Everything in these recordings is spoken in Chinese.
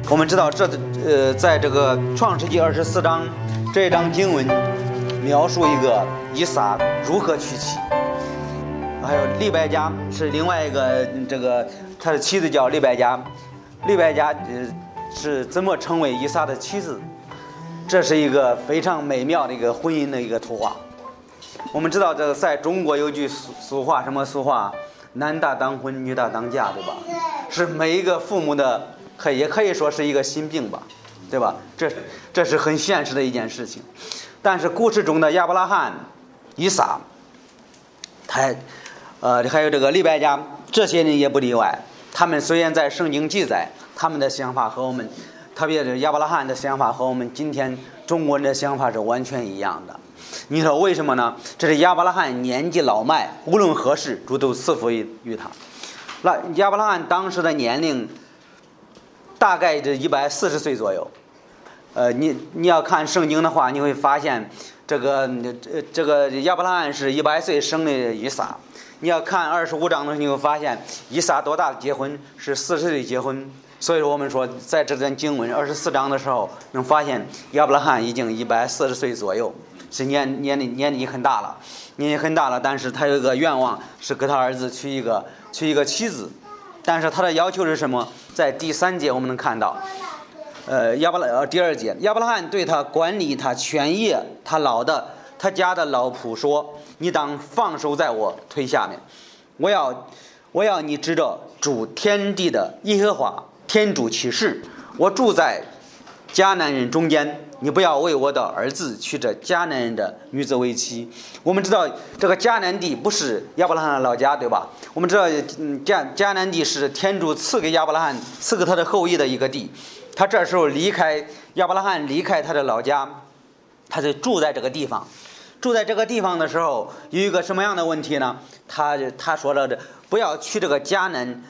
我们知道在这个创世纪24章这一章经文描述一个以撒如何娶妻，还有利百加是另外一个他的妻子叫利百加，利百加是怎么成为以撒的妻子？这是一个非常美妙的一个婚姻的一个图画。我们知道在中国有句俗话，什么俗话？男大当婚，女大当嫁，对吧？是每一个父母的，也可以说是一个心病吧，对吧？这是很现实的一件事情。但是故事中的亚伯拉罕、以撒，还有这个利百加，这些人也不例外。他们虽然在圣经记载，他们的想法和我们，特别是亚伯拉罕的想法和我们今天中国人的想法是完全一样的。你说为什么呢？这是亚伯拉罕年纪老迈，无论何事主都赐福于他。那亚伯拉罕当时的年龄大概是140岁左右。你要看圣经的话，你会发现这个亚伯拉罕是100岁生的以撒。你要看25章的时候，你会发现以撒多大结婚？是40岁结婚。所以说我们说在这段经文24章的时候，能发现亚伯拉罕已经140岁左右，是年纪很大了，但是他有一个愿望是给他儿子娶一个妻子。但是他的要求是什么？在第3节我们能看到第2节，亚伯拉罕对他管理他全业他家的老仆说，你当放手在我腿下面，我要你知道主天地的耶和华天主起誓，我住在迦南人中间，你不要为我的儿子娶这迦南人的女子为妻。我们知道这个迦南地不是亚伯拉罕的老家，对吧？我们知道迦南地是天主赐给亚伯拉罕，赐给他的后裔的一个地。他这时候亚伯拉罕离开他的老家，他就住在这个地方。住在这个地方的时候，有一个什么样的问题呢？他说了，不要娶这个迦南，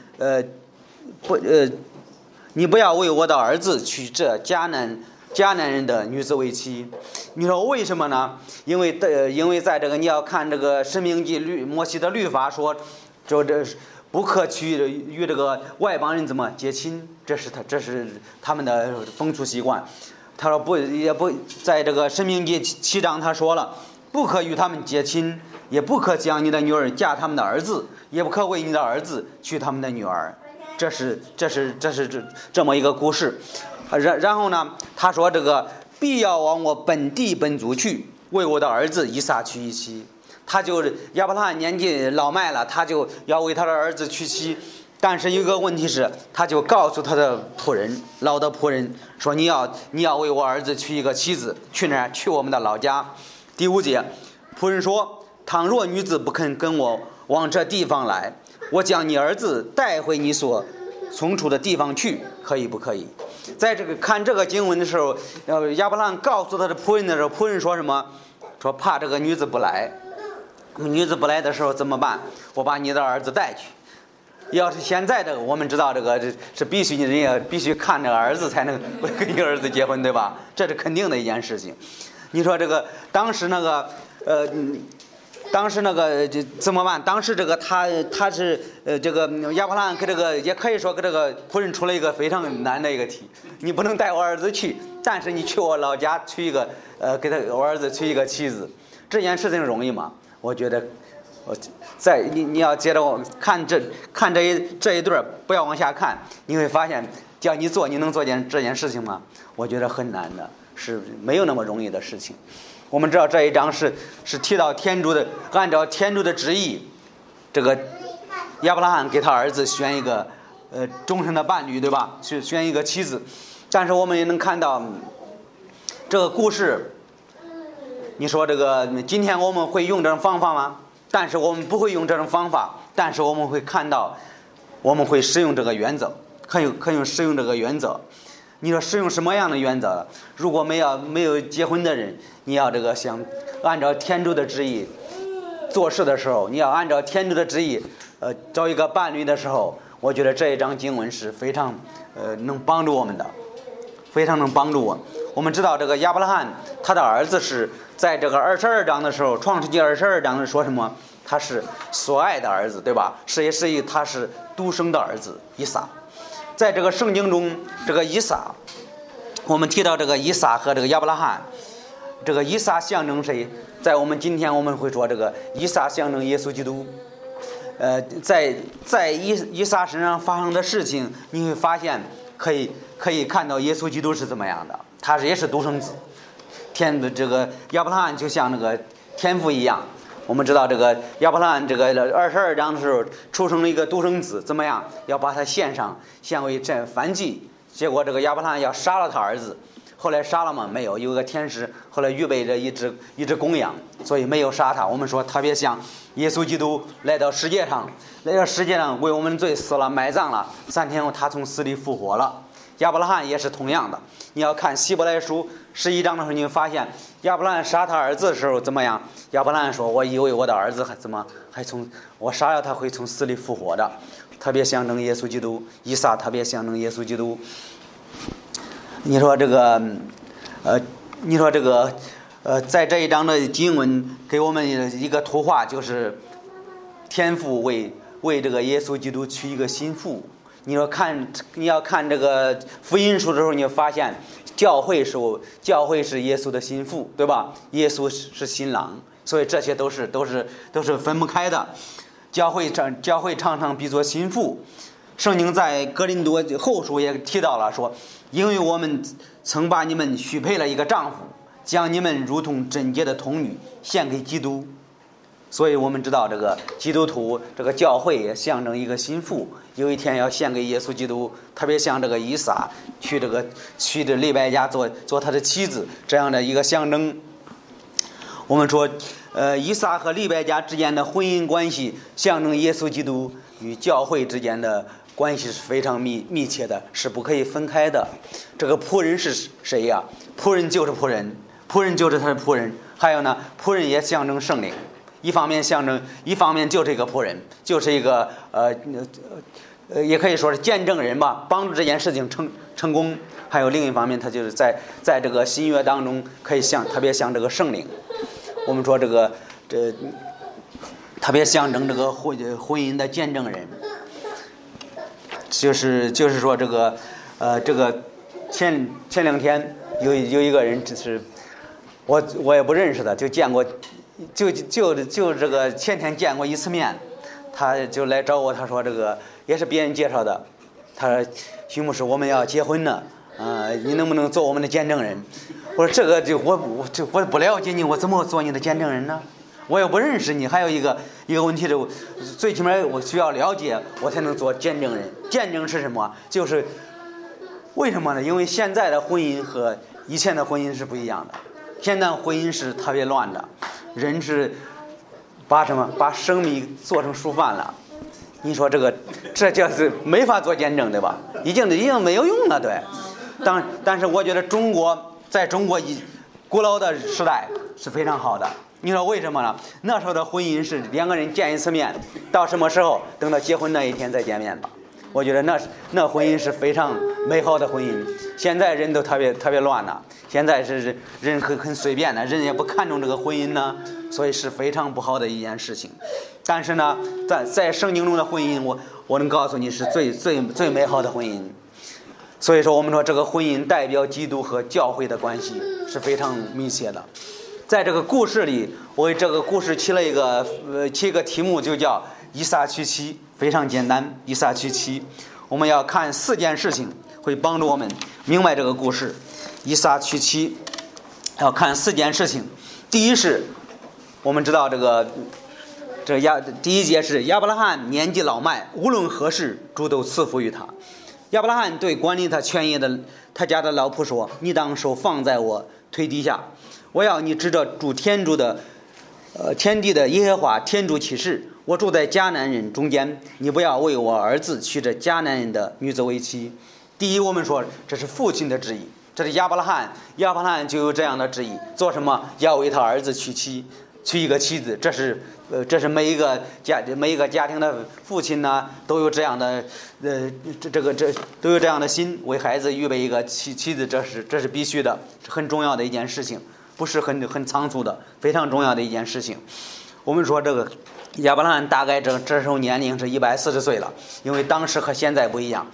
你不要为我的儿子娶这迦南人的女子为妻。你说为什么呢？因为在这个你要看这个申命记摩西的律法说，这不可与这个外邦人怎么结亲，这是他们的风俗习惯。他说也不在这个申命记7章他说了，不可与他们结亲，也不可将你的女儿嫁他们的儿子，也不可为你的儿子娶他们的女儿。这是这么一个故事。然后呢，他说这个必要往我本地本族去，为我的儿子以撒娶一妻。亚伯拉罕年纪老迈了，他就要为他的儿子娶妻。但是有一个问题是，他就告诉他的老的仆人说，你要为我儿子娶一个妻子，去哪儿？去我们的老家。第5节，仆人说，倘若女子不肯跟我往这地方来，我将你儿子带回你所从处的地方去，可以不可以？在看这个经文的时候，亚伯拉罕告诉他的仆人的时候，仆人说什么？说怕这个女子不来。女子不来的时候怎么办？我把你的儿子带去。要是现在我们知道是必须人也必须看这个儿子才能跟你儿子结婚，对吧？这是肯定的一件事情。你说当时怎么办？当时他是亚伯拉罕跟也可以说跟这个仆人出了一个非常难的一个题。你不能带我儿子去，但是你去我老家娶一个给我儿子娶一个妻子，这件事情容易吗？我觉得你要接着我看这一对，不要往下看，你会发现叫你做，你能做这件事情吗？我觉得很难的，是没有那么容易的事情。我们知道这一章是提到按照天主的旨意，这个亚伯拉罕给他儿子选一个终身的伴侣，对吧？选一个妻子。但是我们也能看到这个故事，你说今天我们会用这种方法吗？但是我们不会用这种方法，但是我们会看到，我们会使用这个原则，可以使用这个原则。你说使用什么样的原则？如果没有结婚的人，你要想按照天主的旨意做事的时候，你要按照天主的旨意找一个伴侣的时候，我觉得这一章经文是非常能帮助我们的，非常能帮助我。我们知道亚伯拉罕他的儿子是在22章的时候，创世纪22章说什么？他是所爱的儿子，对吧？他是独生的儿子以撒。 在这个圣经中，这个以撒，我们提到这个以撒和这个亚伯拉罕，这个以撒象征谁？在我们今天我们会说这个以撒象征耶稣基督。在以撒身上发生的事情，你会发现可以看到耶稣基督是怎么样的，他也是独生子。这个亚伯拉罕就像那个天父一样，我们知道这个亚伯拉罕这个22章的时候出生了一个独生子，怎么样？要把他献为这燔祭。结果这个亚伯拉罕要杀了他儿子，后来杀了吗？没有，有个天使后来预备着一只公羊，所以没有杀他。我们说特别像耶稣基督来到世界上为我们罪死了，埋葬了，3天后他从死里复活了。亚伯拉罕也是同样的。你要看希伯来书11章的时候，你会发现亚伯拉罕杀他儿子的时候怎么样？亚伯拉罕说：“我以为我的儿子我杀了他会从死里复活的。”特别象征耶稣基督。以撒特别象征耶稣基督。你说这个，在这一章的经文给我们一个图画，就是天父为这个耶稣基督娶一个新妇。你要看这个福音书的时候，你会发现教会是耶稣的新妇，对吧？耶稣是新郎，所以这些都是分不开的。教会常常比作新妇。圣经在哥林多后书也提到了说，因为我们曾把你们许配了一个丈夫，将你们如同贞洁的童女献给基督。所以我们知道这个基督徒这个教会也象征一个新妇，有一天要献给耶稣基督，特别像这个以撒娶这利百加做他的妻子这样的一个象征。我们说以撒和利百加之间的婚姻关系象征耶稣基督与教会之间的关系是非常密切的，是不可以分开的。这个仆人是谁呀？仆人就是仆人，仆人就是他的仆人。还有呢，仆人也象征圣灵，一方面就是一个仆人，就是一个也可以说是见证人吧，帮助这件事情成功。还有另一方面，他就是在这个新约当中可以特别像这个圣灵。我们说这特别象征这个婚姻的见证人，就是说这个前2天有一个人，就是我也不认识的，就见过，就这个前天见过一次面，他就来找我，他说这个也是别人介绍的，他说徐牧师我们要结婚了，你能不能做我们的见证人？我说这个我不了解你，我怎么做你的见证人呢？我又不认识你。还有一个问题是，最起码我需要了解，我才能做见证人。见证是什么？就是为什么呢？因为现在的婚姻和以前的婚姻是不一样的。现在婚姻是特别乱的，人是把生米做成熟饭了。你说这就是没法做见证，对吧？已经没有用了，对。但是我觉得在中国古老的时代是非常好的。你说为什么呢？那时候的婚姻是2个人见一次面，到什么时候？等到结婚那一天再见面吧。我觉得那婚姻是非常美好的婚姻。现在人都特别乱了，现在是人很随便的，人也不看重这个婚姻呢，所以是非常不好的一件事情。但是呢，在圣经中的婚姻，我能告诉你是最美好的婚姻。所以说我们说这个婚姻代表基督和教会的关系是非常密切的。在这个故事里，我为这个故事起一个题目，就叫以撒娶妻。非常简单，以撒娶妻。我们要看4件事情，会帮助我们明白这个故事。以撒娶妻要看4件事情。第一是，我们知道第一节是亚伯拉罕年纪老迈，无论何事主都赐福于他。亚伯拉罕对管理他全业的他家的老仆说：“你当手放在我腿底下，我要你指着主天地的耶和华天主起誓，我住在迦南人中间，你不要为我儿子娶着迦南人的女子为妻。”第一，我们说这是父亲的旨意，这是亚伯拉罕就有这样的旨意，做什么？要为他儿子娶一个妻子。这是每一个家庭的父亲呢，都有这样的都有这样的心，为孩子预备一个妻子，这是必须的，是很重要的一件事情，不是很仓促的，非常重要的一件事情。我们说这个亚伯拉罕大概这时候年龄是140岁了，因为当时和现在不一样。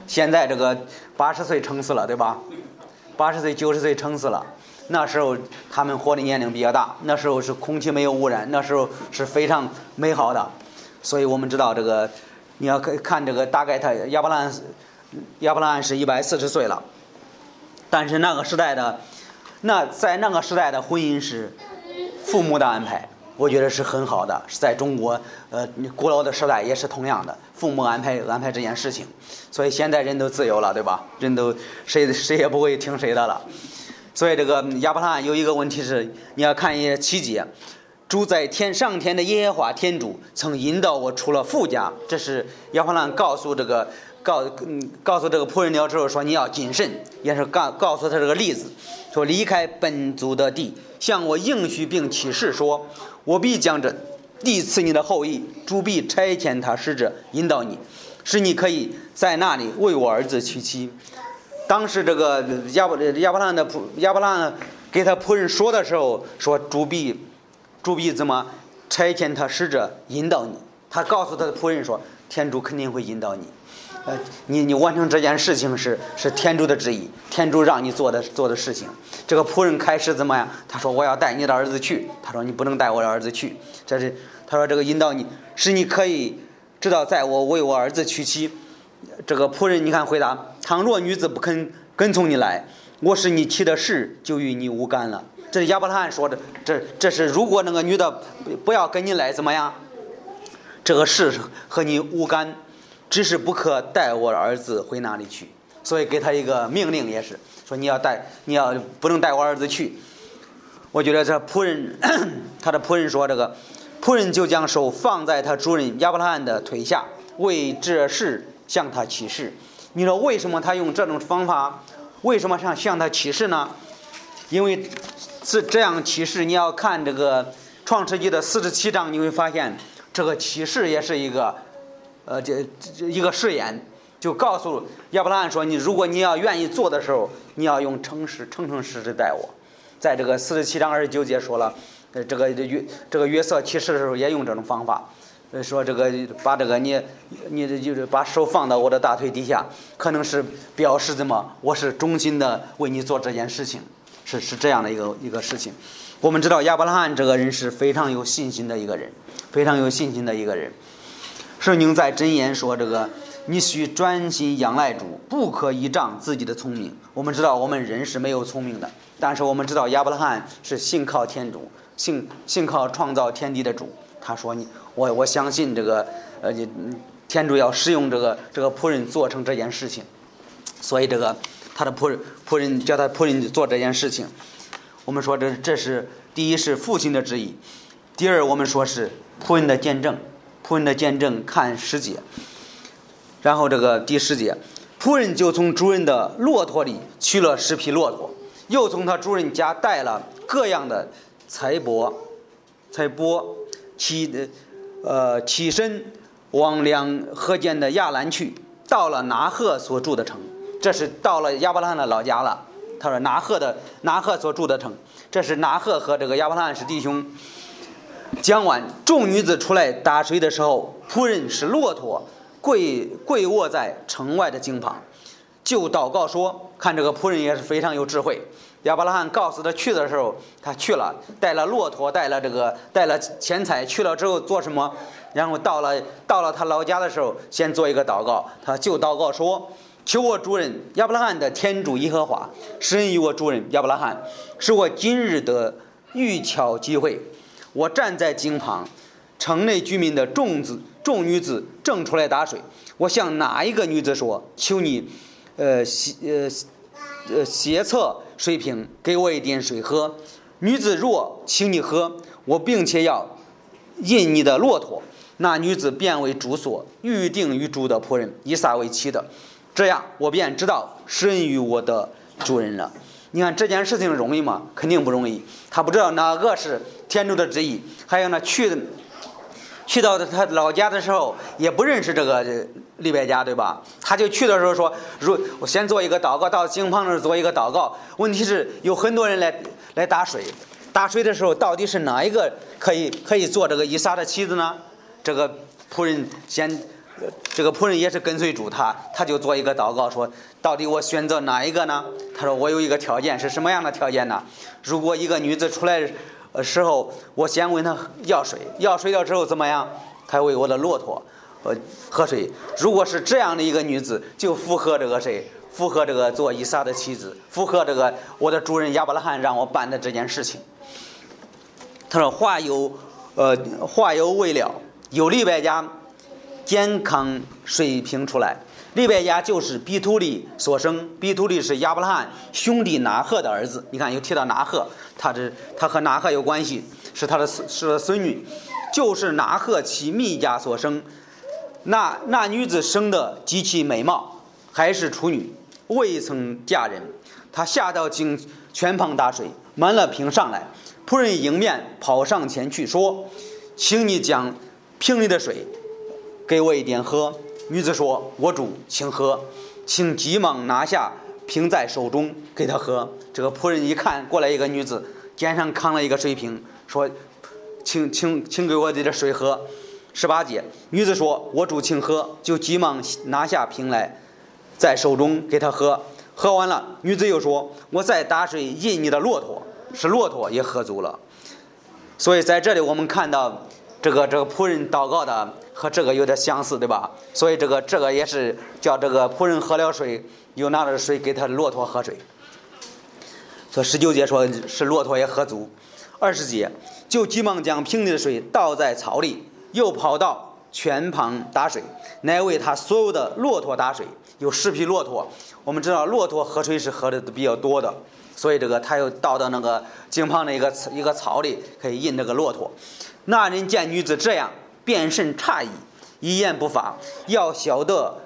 现在这个80岁撑死了，对吧？80岁、90岁撑死了。那时候他们活的年龄比较大，那时候是空气没有污染，那时候是非常美好的。所以我们知道这个，你要看这个，大概他亚伯拉罕是140岁了，但是在那个时代的婚姻是父母的安排，我觉得是很好的。是在中国古老的时代也是同样的，父母安排这件事情。所以现在人都自由了，对吧？人都谁也不会听谁的了。所以这个亚伯拉罕有一个问题是，你要看一些7节，住在上天的耶和华天主曾引导我出了父家。这是亚伯拉罕告诉这个仆人了之后说，你要谨慎，也是告诉他这个例子，说离开本族的地，向我应许并起誓说，我必将这地赐你的后裔，主必差遣他使者引导你，使你可以在那里为我儿子娶妻。当时这个亚伯拉罕给他仆人说的时候，说主必怎么差遣他使者引导你。他告诉他的仆人说，天主肯定会引导你。你完成这件事情是天主的旨意，天主让你做的事情。这个仆人开始怎么样？他说我要带你的儿子去。他说你不能带我的儿子去。他说这个引导你，使你可以知道在我为我儿子娶妻。这个仆人你看回答，倘若女子不肯跟从你来，我使你起的誓就与你无干了。这是亚伯拉罕说的，这是如果那个女的不要跟你来怎么样，这个誓和你无干，只是不可带我的儿子回哪里去。所以给他一个命令，也是说你要不能带我儿子去。我觉得这仆人他的仆人说，这个仆人就将手放在他主人亚伯拉罕的腿下，为这事向他起誓。你说为什么他用这种方法？为什么向他起誓呢？因为是这样起誓，你要看这个创世纪的47章，你会发现这个起誓也是一个一个誓言，就告诉亚伯拉罕说，如果你要愿意做的时候，你要用诚实的待我。在这个47章29节说了，这个约瑟起誓的时候也用这种方法。说这个把这个你就是把手放到我的大腿底下，可能是表示怎么我是衷心的为你做这件事情，是这样的一个事情。我们知道亚伯拉罕这个人是非常有信心的一个人，非常有信心的一个人。圣经在箴言说，这个你需专心仰赖主，不可依仗自己的聪明。我们知道我们人是没有聪明的，但是我们知道亚伯拉罕是信靠天主，信靠创造天地的主。他说我相信这个天主要使用这个仆人做成这件事情，所以这个他的仆人叫他仆人做这件事情。我们说这是第一是父亲的旨意，第二我们说是仆人的见证。仆人的见证看10节，然后这个第10节，仆人就从主人的骆驼里取了10匹骆驼，又从他主人家带了各样的财帛，起身往两河间的亚兰去，到了拿鹤所住的城。这是到了亚伯拉罕的老家了。他说拿鹤所住的城，这是拿鹤和这个亚伯拉罕是弟兄。讲完，众女子出来打水的时候，仆人使骆驼跪卧在城外的井旁，就祷告说，看这个仆人也是非常有智慧。亚伯拉罕告诉他去的时候，他去了，带了骆驼，带了钱财，去了之后做什么？然后到了他老家的时候，先做一个祷告，他就祷告说，求我主人亚伯拉罕的天主耶和华施恩于我主人亚伯拉罕，使我今日得遇巧机会。我站在井旁，城内居民的众女子正出来打水，我向哪一个女子说，求你斜侧水瓶，给我一点水喝。女子若请你喝，我并且要引你的骆驼。那女子便为主所预定于主的仆人以撒为妻的，这样我便知道施恩于我的主人了。你看这件事情容易吗？肯定不容易。他不知道哪个是天主的旨意，还有呢去到他老家的时候也不认识这个利百加，对吧？他就去的时候说，我先做一个祷告，到井旁那儿做一个祷告。问题是有很多人来打水的时候，到底是哪一个可以做这个以撒的妻子呢？这个仆人先这个仆人也是跟随主，他就做一个祷告，说到底我选择哪一个呢？他说我有一个条件，是什么样的条件呢？如果一个女子出来时候，我先问她要水，要水了之后怎么样？她为我的骆驼喝水。如果是这样的一个女子，就符合这个谁？符合这个做以撒的妻子，符合这个我的主人亚伯拉罕让我办的这件事情。他说话有未了，有利百加健康水平出来。利百加就是比土利所生，比土利是亚伯拉罕兄弟拿鹤的儿子。你看又提到拿鹤，他和拿鹤有关系，是他的孙女，就是拿鹤其密加所生。那女子生的极其美貌，还是处女，未曾嫁人。她下到井泉旁打水，满了瓶上来，仆人迎面跑上前去说：“请你将瓶里的水给我一点喝。”女子说：“我主，请喝。”请急忙拿下瓶在手中给他喝。这个仆人一看过来一个女子，肩上扛了一个水瓶，说：“请给我这点水喝。”18节，女子说：“我主，请喝。”就急忙拿下瓶来，在手中给他喝。喝完了，女子又说：“我再打水饮你的骆驼。”使骆驼也喝足了。所以在这里我们看到这个仆人祷告的和这个有点相似，对吧？所以这个也是叫这个仆人喝了水，又拿着水给他的骆驼喝水。所以19节说是骆驼也喝足。20节，就急忙将瓶里的水倒在槽里，又跑到泉旁打水，乃为他所有的骆驼打水。有10匹骆驼，我们知道骆驼喝水是喝的比较多的，所以他又倒到那个井旁的一个槽里，可以饮这个骆驼。那人见女子这样，便甚诧异，一言不发，要晓得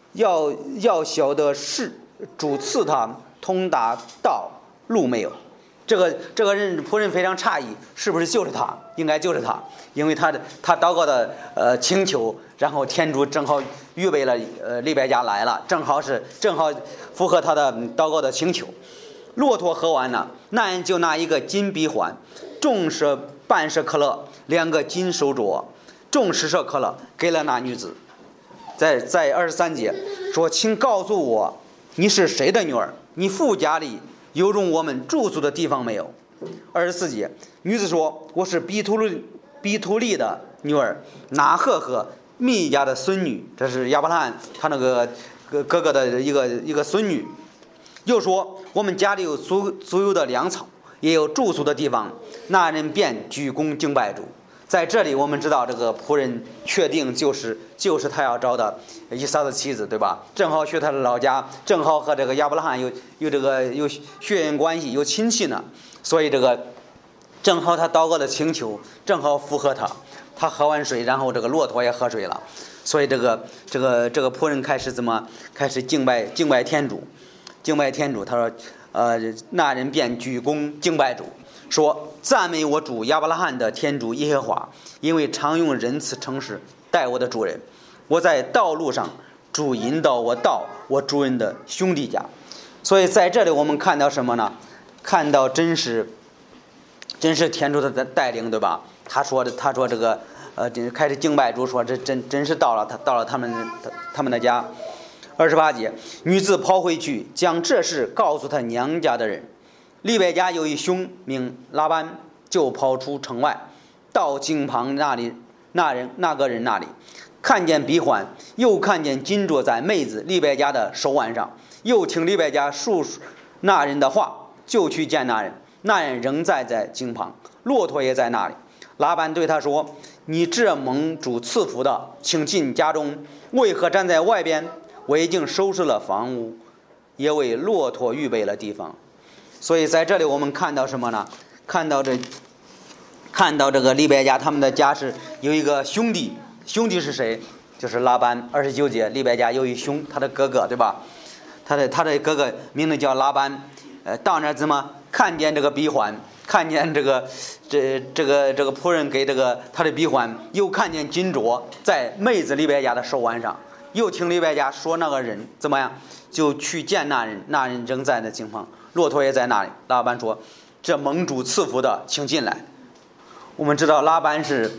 是主赐他通达道路没有。这个人仆人非常诧异，是不是就是他？应该就是他，因为他祷告的请求，然后天主正好预备了利百加来了，正好符合他的祷告的请求。骆驼喝完了，那人就拿一个金鼻环，重半舍克勒，2个金手镯，重10舍克勒，给了那女子。在23节说：“请告诉我，你是谁的女儿？你父家里有容我们住宿的地方没有？”24节，女子说：“我是比土利的女儿，拿鹤和密加的孙女。”这是亚伯拉罕他那个哥哥的一个孙女。又说：“我们家里有足有的粮草，也有住宿的地方。”那人便鞠躬敬拜主。在这里我们知道这个仆人确定就是他要找的以撒的妻子，对吧？正好去他的老家，正好和这个亚伯拉罕有血缘关系，有亲戚呢。所以正好他祷告的请求正好符合他喝完水，然后这个骆驼也喝水了。所以这个仆人开始敬拜天主。他说那人便鞠躬敬拜主，说：“赞美我主亚伯拉罕的天主耶和华，因为常用仁慈诚实待我的主人。我在道路上，主引导我到我主人的兄弟家。”所以在这里我们看到什么呢？看到真是天主的带领，对吧？他说这个开始敬拜主，说这真是到了他们的家。28节，女子跑回去，将这事告诉她娘家的人。利百加有一兄名拉班，就跑出城外，到井旁那个人那里，看见鼻环，又看见金镯在妹子利百加的手腕上，又听利百加述那人的话，就去见那人。那人仍在井旁，骆驼也在那里。拉班对他说：“你这蒙主赐福的，请进家中，为何站在外边？我已经收拾了房屋，也为骆驼预备了地方。”所以在这里我们看到什么呢？看到这个利百加他们的家是有一个兄弟是谁？就是拉班。29节，利百加有一兄，他的哥哥，对吧？他的哥哥名字叫拉班。到那怎么看见这个鼻环，看见这个仆人给他的鼻环，又看见金镯在妹子利百加的手腕上，又听利百加说那个人怎么样，就去见那人。那人仍在那井旁，骆驼也在那里。拉班说：“这蒙主赐福的，请进来。”我们知道拉班是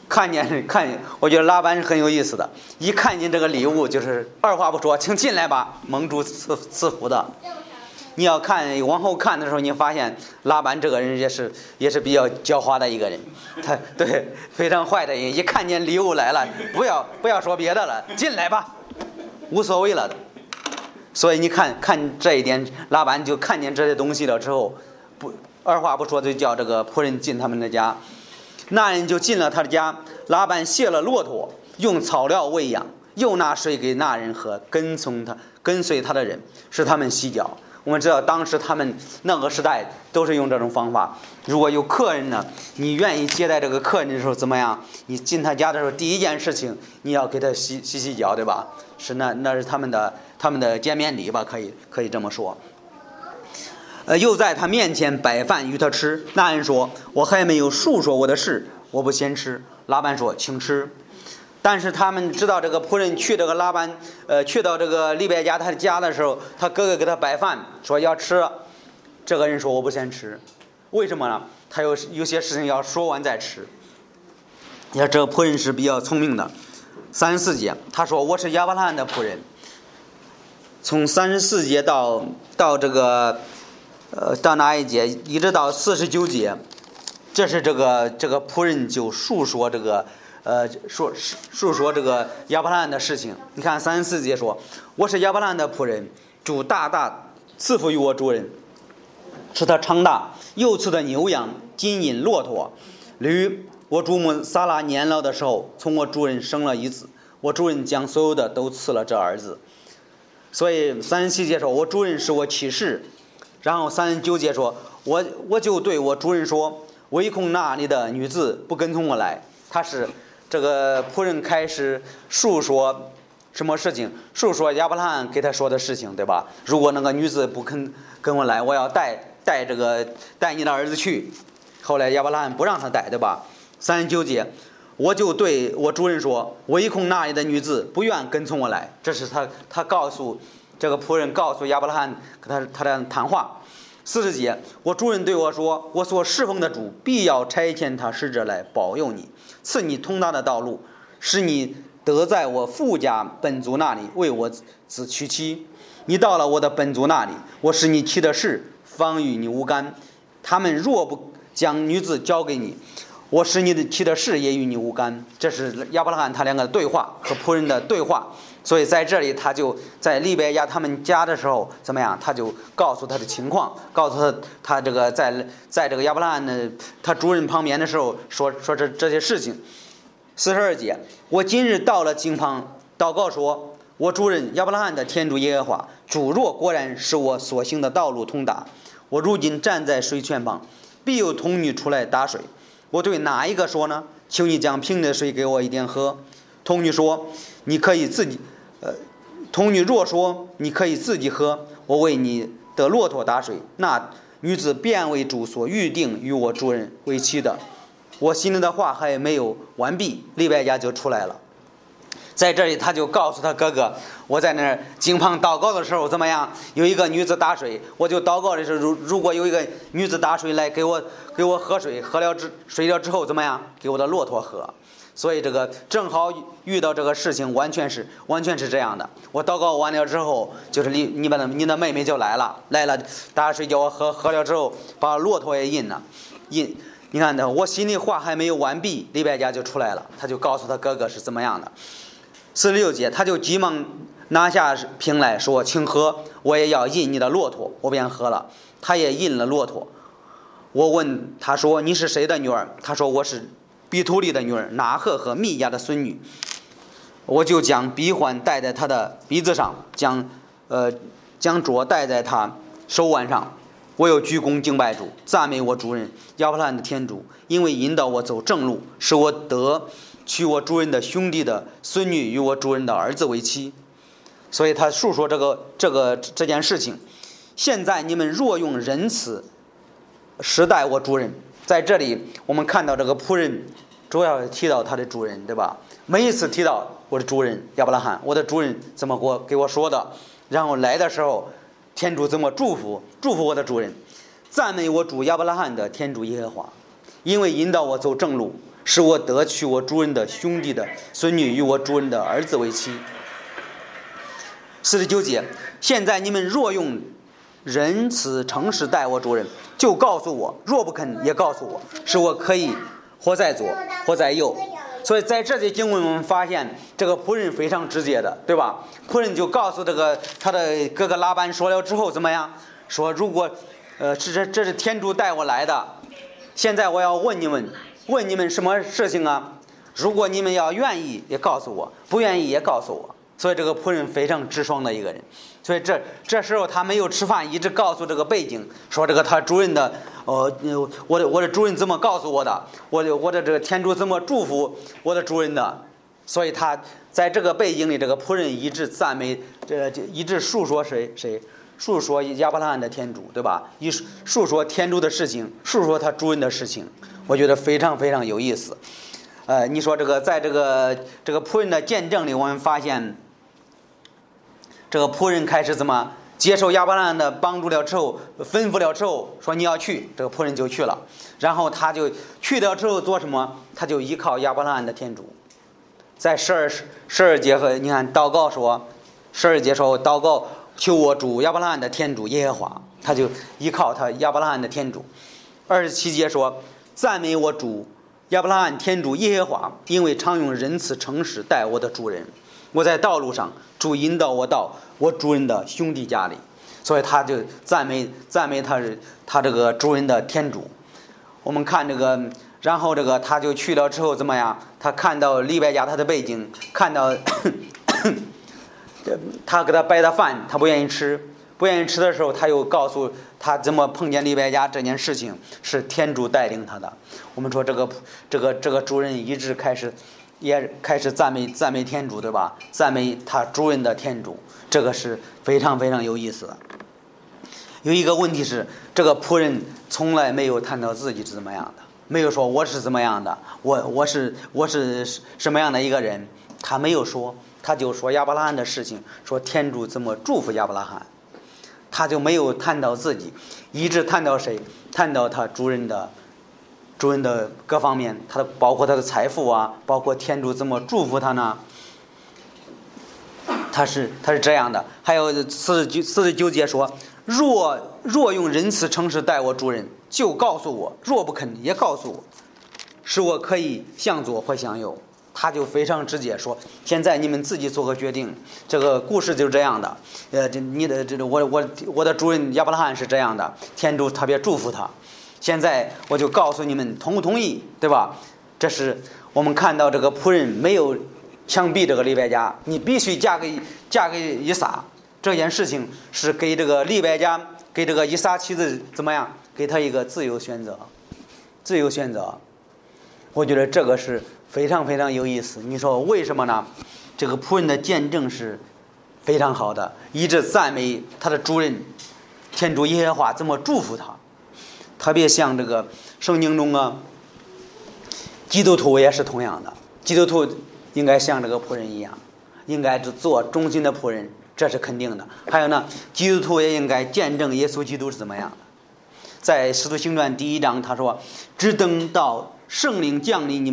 我觉得拉班是很有意思的，一看见这个礼物就是二话不说，请进来吧，蒙主赐福的。你要往后看的时候，你发现拉班这个人也是比较狡猾的一个人，他对非常坏的人，一看见礼物来了，不要说别的了，进来吧，无所谓了。所以你看这一点，拉班就看见这些东西了之后，二话不说就叫这个仆人进他们的家。那人就进了他的家，拉班卸了骆驼，用草料喂养，又拿水给那人喝，跟随他的人，使他们洗脚。我们知道当时他们那个时代都是用这种方法。如果有客人呢，你愿意接待这个客人的时候怎么样？你进他家的时候，第一件事情你要给他洗脚，对吧？那是他们的见面礼吧，可以这么说。又在他面前摆饭与他吃。那人说：“我还没有述说我的事，我不先吃。”拉班说：“请吃。”但是他们知道这个仆人去这个拉班，去到这个利百加他的家的时候，他哥哥给他摆饭，说要吃。这个人说：“我不先吃。”为什么呢？他有些事情要说完再吃。你看这个仆人是比较聪明的。34节，他说：“我是亚伯拉罕的仆人。”从34节到这个到哪一节，一直到49节，这是这个仆人就述说这个述说这个亚伯拉罕的事情。你看34节说：“我是亚伯拉罕的仆人，主大大赐福于我主人，使他长大，又赐的牛羊、金银、骆驼、驴。我主母撒拉年老的时候，从我主人生了一子，我主人将所有的都赐了这儿子。”所以37节说：“我主人使我起誓。”然后39节说：“我就对我主人说，唯恐那里的女子不跟从我来。”他是这个仆人开始述说什么事情？述说亚伯拉罕给他说的事情，对吧？如果那个女子不肯跟我来，我要带你的儿子去。后来亚伯拉罕不让他带，对吧？39节，我就对我主人说，唯恐那里的女子不愿跟从我来。这是他告诉这个仆人，告诉亚伯拉罕跟他的谈话。40节，我主人对我说，我所侍奉的主必要差遣他使者来保佑你，赐你通达的道路，使你得在我父家本族那里为我子娶妻。你到了我的本族那里，我使你妻的事方与你无干。他们若不将女子交给你，我使你的妻的事也与你无干。这是亚伯拉罕他两个对话和仆人的对话。所以在这里他就在利百加他们家的时候怎么样，他就告诉他的情况，告诉他这个在这个亚伯拉罕的他主人旁边的时候说这些事情。42节，我今日到了井旁，祷告说，我主人亚伯拉罕的天主耶和华，主若果然使我所行的道路通达，我如今站在水泉旁，必有童女出来打水。我对哪一个说呢？求你将瓶的水给我一点喝。童女说，你可以自己童女若说你可以自己喝，我为你的骆驼打水，那女子便为主所预定与我主人为妻的。我心里的话还没有完毕，利百加就出来了。在这里他就告诉他哥哥，我在那儿井旁祷告的时候怎么样，有一个女子打水，我就祷告的时候，如果有一个女子打水来给我喝水，水了之后怎么样，给我的骆驼喝。所以这个正好遇到这个事情，完全是这样的。我祷告完了之后，就是你的妹妹就来了，打水叫我喝了之后，把骆驼也引了。你看我心里话还没有完毕，利百加就出来了，他就告诉他哥哥是怎么样的。46节，他就急忙拿下瓶来说，请喝，我也要引你的骆驼。我便喝了，他也引了骆驼。我问他说，你是谁的女儿？他说，我是比图利的女儿，拿赫和密亚的孙女。我就将鼻环戴在他的鼻子上，将镯戴在他手腕上。我又鞠躬敬拜主，赞美我主人亚伯拉罕的天主，因为引导我走正路，使我得娶我主人的兄弟的孙女与我主人的儿子为妻。所以他述说这件事情。现在你们若用仁慈实待我主人，在这里我们看到这个仆人主要提到他的主人，对吧？每一次提到我的主人亚伯拉罕，我的主人怎么给我说的，然后来的时候天主怎么祝福我的主人，赞美我主亚伯拉罕的天主耶和华，因为引导我走正路， 使我得娶我主人的兄弟的孙女与我主人的儿子为妻。49节，现在你们若用仁慈诚实待我主人，就告诉我；若不肯，也告诉我，使我可以或在左，或在右。所以在这些经文我们发现，这个仆人非常直接的，对吧？仆人就告诉他的哥哥拉班说了之后怎么样？说如果这是天主带我来的，现在我要问你们什么事情啊？如果你们要愿意，也告诉我；不愿意，也告诉我。所以这个仆人非常直爽的一个人。所以这时候他没有吃饭，一直告诉这个背景，说这个他主人的我的主人怎么告诉我的，我的这个天主怎么祝福我的主人的。所以他在这个背景里，这个仆人一直赞美，一直述说谁述说亚伯拉罕的天主，对吧？述说天主的事情，述说他主人的事情，我觉得非常非常有意思。你说在这个仆人的见证里，我们发现这个仆人开始怎么接受亚伯拉罕的帮助了之后，吩咐了之后，说你要去，这个仆人就去了。然后他就去了之后做什么？他就依靠亚伯拉罕的天主。在12节和你看祷告说，12节说祷告求我主亚伯拉罕的天主耶和华，他就依靠他亚伯拉罕的天主。27节说赞美我主亚伯拉罕天主耶和华，因为常用仁慈诚实待我的主人。我在道路上，主引导我到我主人的兄弟家里，所以他就赞美他这个主人的天主。我们看然后他就去了之后怎么样？他看到利百加他的背景，看到他给他摆的饭，他不愿意吃的时候，他又告诉他怎么碰见利百加这件事情是天主带领他的。我们说这个主人一直也开始赞美天主，对吧？赞美他主人的天主，这个是非常非常有意思的。有一个问题是，这个仆人从来没有谈到自己是怎么样的，没有说我是怎么样的，我是什么样的一个人，他没有说，他就说亚伯拉罕的事情，说天主怎么祝福亚伯拉罕，他就没有谈到自己，一直谈到谁？谈到他主人的各方面，包括他的财富啊，包括天主怎么祝福他呢？他是这样的。还有49节说，若用仁慈诚实待我主人，就告诉我；若不肯，也告诉我，使我可以向左或向右。他就非常直接说，现在你们自己做个决定。这个故事就是这样的。我的主人亚伯拉罕是这样的，天主特别祝福他。现在我就告诉你们，同不同意，对吧？这是我们看到这个仆人没有强逼这个利百加，你必须嫁给以撒。这件事情是给这个利百加，给这个以撒妻子怎么样？给他一个自由选择。我觉得这个是非常非常有意思。你说为什么呢？这个仆人的见证是非常好的，一直赞美他的主人天主耶和华怎么祝福他。特别像这个圣经中啊，基督徒也是同样的，基督徒应该像这个仆人一样，应该是做忠心的仆人，这是肯定的。还有呢，基督徒也应该见证耶稣基督是怎么样的。在使徒行传第1章他说，只等到圣灵降临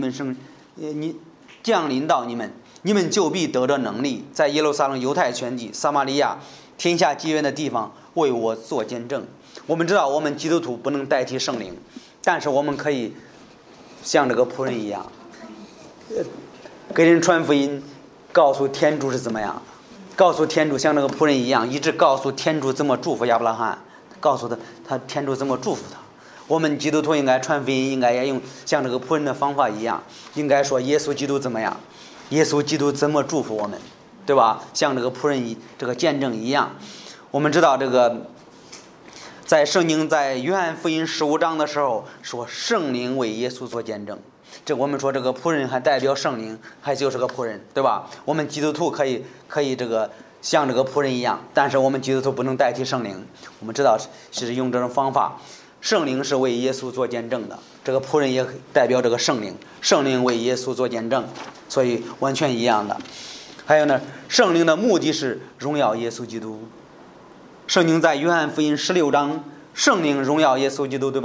到你们就必得着能力，在耶路撒冷、犹太全地、撒玛利亚天下极远的地方为我做见证。我们知道我们基督徒不能代替圣灵，但是我们可以像这个仆人一样，给人传福音，告诉天主是怎么样的，告诉天主像这个仆人一样，一直告诉天主怎么祝福亚伯拉罕，告诉他天主怎么祝福他。我们基督徒应该传福音，应该也用像这个仆人的方法一样，应该说耶稣基督怎么样，耶稣基督怎么祝福我们，对吧？像这个仆人这个见证一样。我们知道这个在圣经在约翰福音15章的时候说，圣灵为耶稣做见证。这我们说这个仆人还代表圣灵，还就是个仆人，对吧？我们基督徒可以这个像这个仆人一样，但是我们基督徒不能代替圣灵。我们知道是用这种方法，圣灵是为耶稣做见证的，这个仆人也代表这个圣灵，圣灵为耶稣做见证，所以完全一样的。还有呢，圣灵的目的是荣耀耶稣基督。圣经在约翰福音16章，圣灵荣耀耶稣基督，对吧？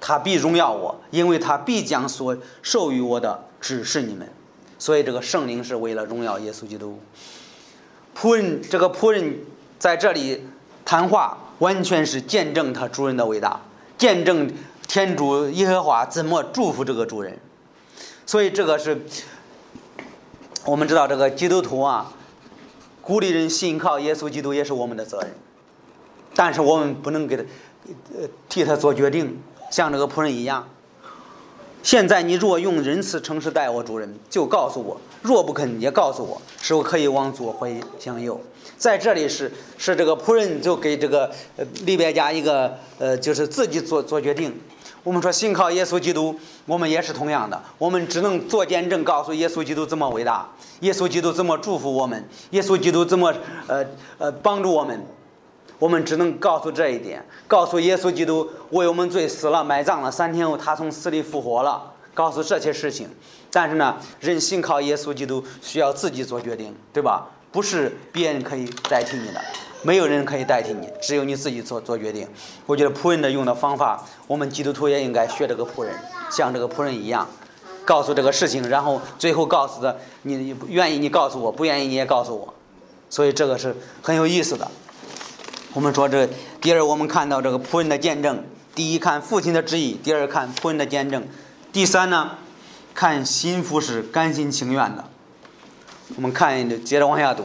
他必荣耀我，因为他必将所授予我的指示你们。所以这个圣灵是为了荣耀耶稣基督。这个仆人在这里谈话，完全是见证他主人的伟大，见证天主耶和华怎么祝福这个主人。所以这个是我们知道，这个基督徒啊，鼓励人信靠耶稣基督也是我们的责任，但是我们不能给他替他做决定，像这个仆人一样。现在你若用仁慈诚实待我主人，就告诉我；若不肯，也告诉我，使我可以往左或向右。在这里是这个仆人就给这个利百加一个就是自己做决定。我们说信靠耶稣基督，我们也是同样的，我们只能做见证，告诉耶稣基督这么伟大，耶稣基督这么祝福我们，耶稣基督这么帮助我们。我们只能告诉这一点，告诉耶稣基督为我们罪死了，埋葬了，3天后他从死里复活了，告诉这些事情。但是呢，人信靠耶稣基督需要自己做决定，对吧？不是别人可以代替你的，没有人可以代替你，只有你自己做决定。我觉得仆人的用的方法，我们基督徒也应该学这个仆人，像这个仆人一样，告诉这个事情，然后最后告诉的你愿意你告诉我，不愿意你也告诉我。所以这个是很有意思的。我们说这第二，我们看到这个仆人的见证。第一，看父亲的旨意；第二，看仆人的见证；第三呢，看心腹是甘心情愿的。我们看，接着往下读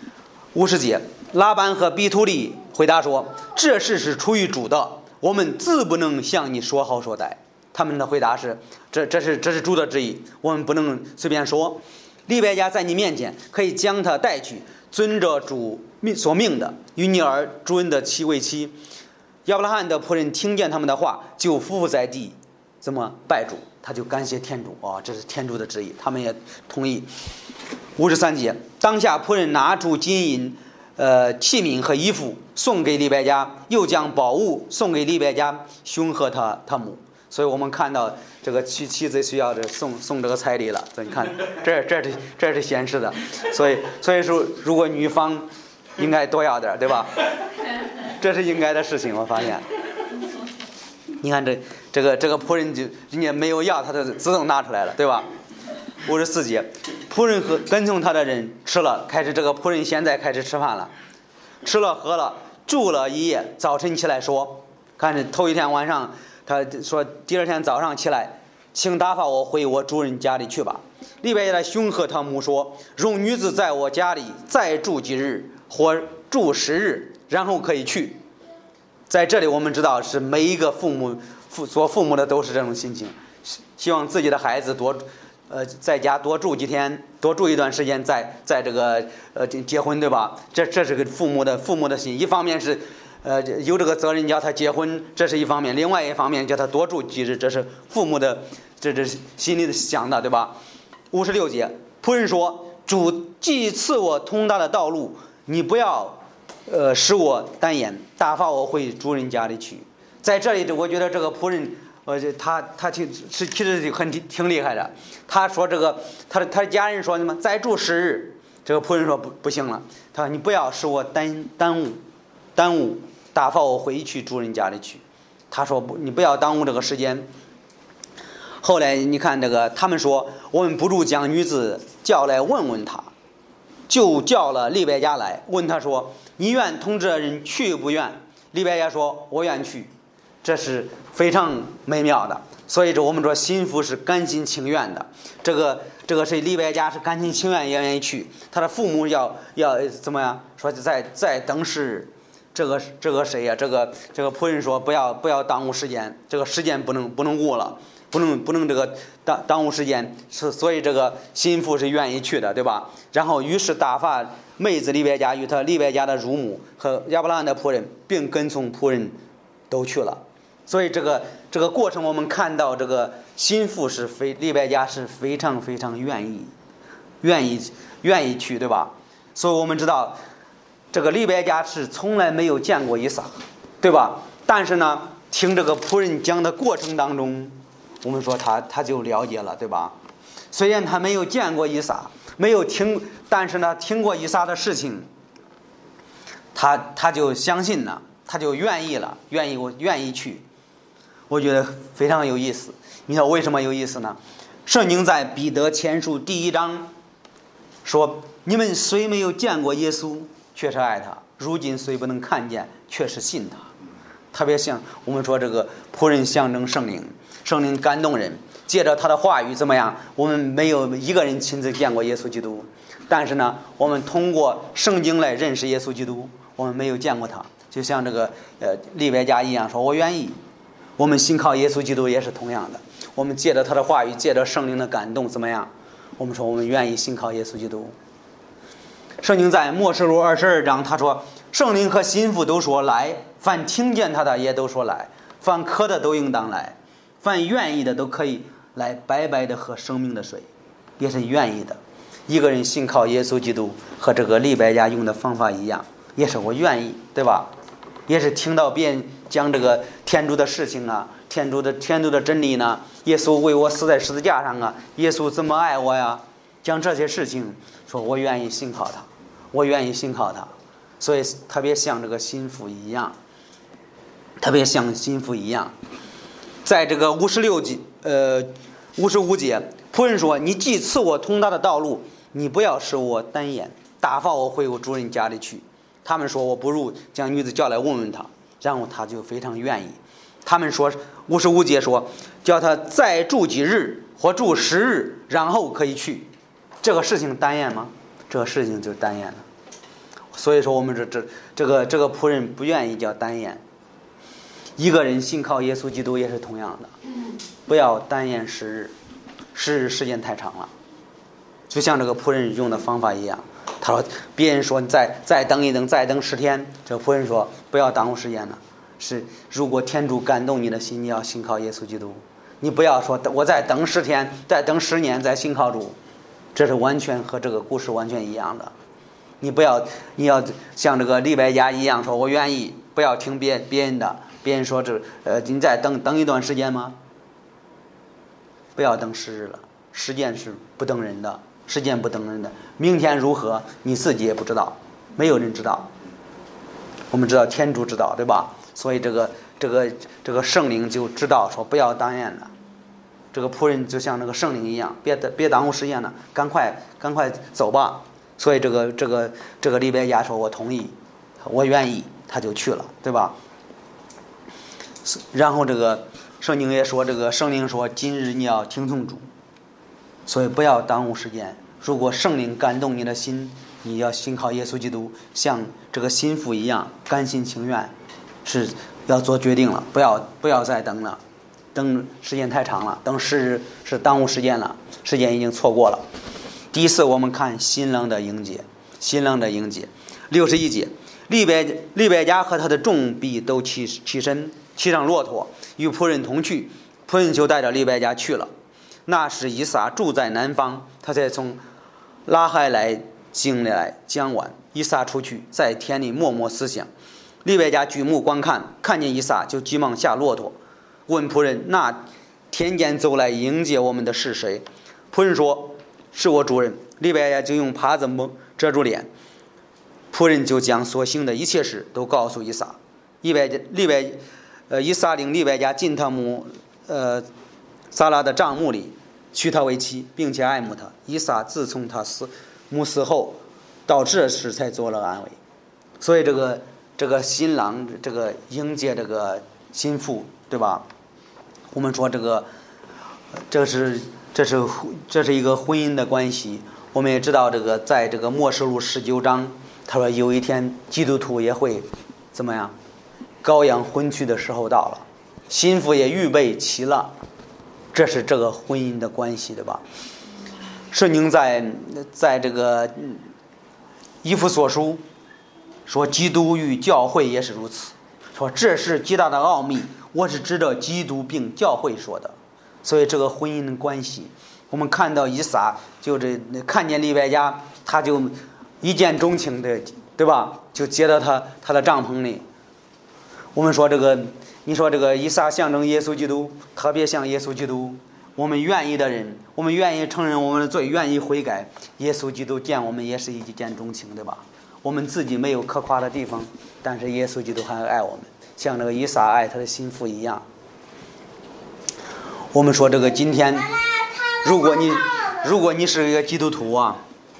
50节。拉班和比土利回答说：“这事是出于主的，我们自不能向你说好说歹。”他们的回答是：“这是主的旨意，我们不能随便说。利百加在你面前，可以将他带去，遵着主所命的，与你儿主人的妻为妻。”亚伯拉罕的仆人听见他们的话，就俯伏在地，怎么拜主？他就感谢天主啊，这是天主的旨意，他们也同意。53节，当下仆人拿出金银、器皿和衣服送给利百加，又将宝物送给利百加兄和他母。所以我们看到这个妻子需要送这个彩礼了。所以你看，这是显示的。所以说，如果女方应该多要点，对吧？这是应该的事情。我发现，你看这个仆人就人家没有要，他就自动拿出来了，对吧？54节，仆人和跟从他的人吃了，开始这个仆人现在开始吃饭了，吃了喝了，住了一夜。早晨起来说，看着头一天晚上，他说第二天早上起来，请打发我回我主人家里去吧。利百加的兄和他母说：“容女子在我家里再住几日，或住10日，然后可以去。”在这里我们知道是每一个做父母的都是这种心情，希望自己的孩子在家多住几天，多住一段时间，在这个结婚，对吧？这是个父母的心。一方面是有这个责任叫他结婚，这是一方面；另外一方面叫他多住几日，这是父母的这心里想的，对吧？56节，仆人说：“主既赐我通达的道路，你不要使我单言，打发我回主人家里去。”在这里，我觉得这个仆人，他其实挺厉害的。他说这个他的家人说什么？再住10日。这个仆人说不行了，他说你不要使我耽误，打发我回去主人家里去。他说你不要耽误这个时间。后来你看这个，他们说我们不如将女子叫来问问他，就叫了利百加来，问他说：“你愿同这人去不愿？”利百加说：“我愿去。”这是非常美妙的。所以我们说心腹是甘心情愿的。这个是利百加是甘心情愿也愿意去。他的父母要怎么样？说再等10日。这个谁呀？这个仆人说不要耽误时间，这个时间不能误了。不能这个耽误时间，所以这个心腹是愿意去的，对吧？然后于是打发妹子利百加与他利百加的乳母和亚伯拉罕的仆人，并跟从仆人都去了。所以这个过程我们看到，这个心腹是利百加是非常非常愿意去，对吧？所以我们知道这个利百加是从来没有见过以撒，对吧？但是呢，听这个仆人讲的过程当中，我们说他就了解了，对吧？虽然他没有见过以撒，没有听，但是呢，听过以撒的事情，他就相信了，他就愿意了，愿意去。 我觉得非常有意思。你知道为什么有意思呢？圣经在彼得前书第1章说：“你们虽没有见过耶稣，却是爱他；如今虽不能看见，却是信他。”特别像我们说这个仆人象征圣灵，圣灵感动人，借着他的话语怎么样？我们没有一个人亲自见过耶稣基督，但是呢，我们通过圣经来认识耶稣基督，我们没有见过他。就像这个利百加一样说：“我愿意。”我们信靠耶稣基督也是同样的，我们借着他的话语，借着圣灵的感动，怎么样？我们说我们愿意信靠耶稣基督。圣经在默示录22章他说：“圣灵和心腹都说来，凡听见他的也都说来，凡渴的都应当来，凡愿意的都可以来白白的喝生命的水。”也是愿意的。一个人信靠耶稣基督和这个利百加用的方法一样，也是我愿意，对吧？也是听到别人讲这个天主的事情啊，天主的真理呢，耶稣为我死在十字架上啊，耶稣怎么爱我呀，讲这些事情，说我愿意信靠他，我愿意信靠他。所以特别像这个心腹一样，在这个55节，仆人说：“你既赐我通达的道路，你不要使我单言，打发我回我主人家里去。”他们说：“我不如将女子叫来问问他。”然后他就非常愿意。他们说55节说：“叫他再住几日或住10日，然后可以去。”这个事情单言吗？这个事情就单言了。所以说我们这个仆人不愿意叫单言。一个人信靠耶稣基督也是同样的，不要单言10日，10日时间太长了。就像这个仆人用的方法一样，他说别人说你再等一等，再等10天，这个仆人说不要耽误时间了。是如果天主感动你的心，你要信靠耶稣基督，你不要说我再等10天，再等10年再信靠主，这是完全和这个故事完全一样的。你要像这个利百加一样说我愿意，不要听别人的，别人说你再等一段时间吗？不要等10日了，时间是不等人的，时间不等人的，明天如何你自己也不知道，没有人知道，我们知道天主知道，对吧？所以这个圣灵就知道说不要单言了。这个仆人就像那个圣灵一样，别耽误时间了，赶快走吧。所以这个利百加说我同意，我愿意，他就去了，对吧？然后这个圣经也说，这个圣灵说今日你要听从主，所以不要耽误时间。如果圣灵感动你的心，你要信靠耶稣基督，像这个心腹一样甘心情愿，是要做决定了，不要再等了，等时间太长了，等10日是耽误时间了，时间已经错过了。第4，我们看新郎的迎接，61节，利百加和他的众婢都起身，骑上骆驼，与仆人同去。仆人就带着利百加去了。那时以撒住在南方，他才从拉海来经来将晚。以撒出去，在田里默默思想。利百加举目观看，看见以撒，就急忙下骆驼，问仆人：“那田间走来迎接我们的是谁？”仆人说：“是我主人。”利百加就用帕子遮住脸。仆人就将所行的一切事都告诉以撒。以撒领利百加进他母撒拉的帐幕里，娶她为妻，并且爱慕她。以撒自从他母死后，到这时才做了安慰。所以这个新郎这个迎接这个新妇，对吧？我们说这是一个婚姻的关系。我们也知道在这个默示录19章，他说有一天基督徒也会怎么样？羔羊婚娶的时候到了，新妇也预备齐了，这是这个婚姻的关系，对吧？圣经在这个以弗所书说，基督与教会也是如此，说这是极大的奥秘，我是指着基督并教会说的。所以这个婚姻的关系，我们看到以撒看见利百加，他就一见钟情的，对吧？就接到他的帐篷里。我们说你说这个以撒象征耶稣基督，特别像耶稣基督。我们愿意的人，我们愿意承认我们的罪，愿意悔改，耶稣基督见我们也是一见钟情，对吧？我们自己没有可夸的地方，但是耶稣基督还爱我们，像这个以撒爱他的心腹一样。 我们说这个今天，如果你是一个基督徒啊，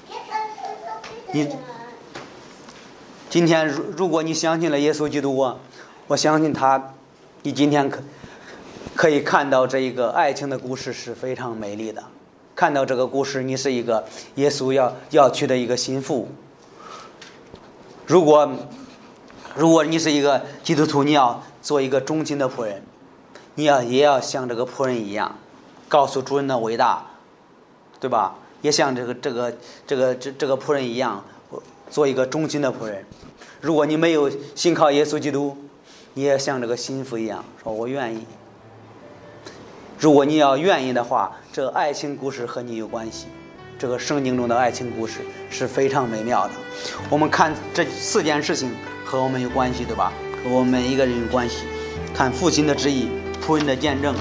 今天如果你相信了耶稣基督啊，我相信你今天可以看到这一个爱情的故事是非常美丽的。看到这个故事，你是一个耶稣要娶的一个心腹。如果你是一个基督徒，你要做一个忠心的仆人，也要像这个仆人一样，告诉主人的伟大，对吧？也像这个仆人一样，做一个忠心的仆人。如果你没有信靠耶稣基督，你也像这个心腹一样，说我愿意。如果你要愿意的话，这个爱情故事和你有关系。这个圣经中的爱情故事是非常美妙的。我们看这4件事情和我们有关系，对吧？和我们每一个人有关系。看父亲的旨意，仆人的见证，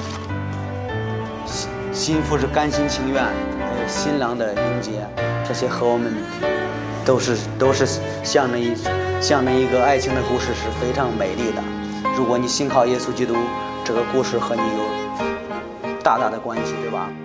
心腹是甘心情愿，新郎的迎接，这些和我们都是象征一个爱情的故事，是非常美丽的。如果你信靠耶稣基督，这个故事和你有大大的关系，对吧？